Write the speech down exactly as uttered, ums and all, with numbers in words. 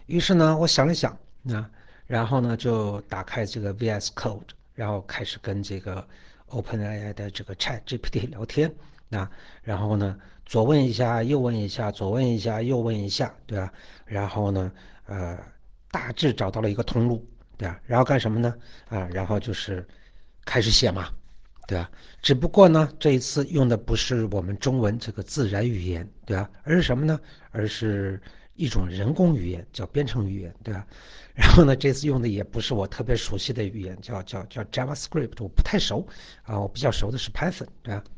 于是呢，我想了想，啊，然后呢就打开这个 V S Code，然后开始跟这个 OpenAI 的这个 ChatGPT 聊天，啊，然后呢左问一下，右问一下，左问一下，右问一下，对吧？然后呢，呃，大致找到了一个通路，对吧？然后干什么呢？啊，然后就是开始写嘛，对吧？只不过呢，这一次用的不是我们中文这个自然语言，对吧？而是什么呢？而是一种人工语言，叫编程语言，对吧？然后呢，这次用的也不是我特别熟悉的语言，叫叫叫 JavaScript，我不太熟啊，我比较熟的是 Python，对吧？